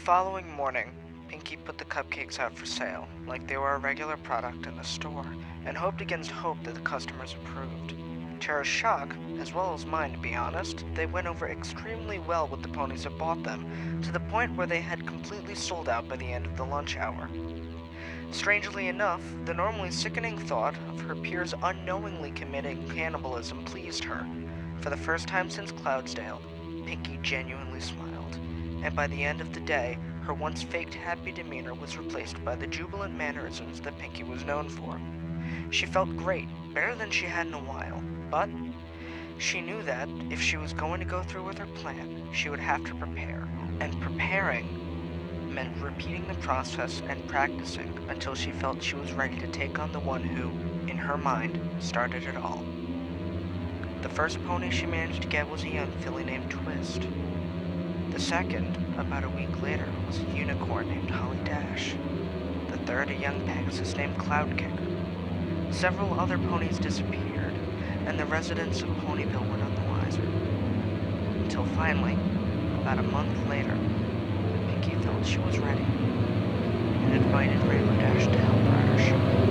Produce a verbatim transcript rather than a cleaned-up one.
following morning, Pinky put the cupcakes out for sale, like they were a regular product in the store, and hoped against hope that the customers approved. To her shock, as well as mine to be honest, they went over extremely well with the ponies that bought them, to the point where they had completely sold out by the end of the lunch hour. Strangely enough, the normally sickening thought of her peers unknowingly committing cannibalism pleased her. For the first time since Cloudsdale, Pinky genuinely smiled, and by the end of the day, her once faked happy demeanor was replaced by the jubilant mannerisms that Pinky was known for. She felt great, better than she had in a while, but she knew that if she was going to go through with her plan, she would have to prepare, and preparing meant repeating the process and practicing until she felt she was ready to take on the one who, in her mind, started it all. The first pony she managed to get was a young filly named Twist. The second, about a week later, was a unicorn named Holly Dash. The third, a young Pegasus named Cloudkicker. Several other ponies disappeared, and the residents of Ponyville were none the wiser. Until finally, about a month later, Pinky felt she was ready, and invited Rainbow Dash to help ride her show.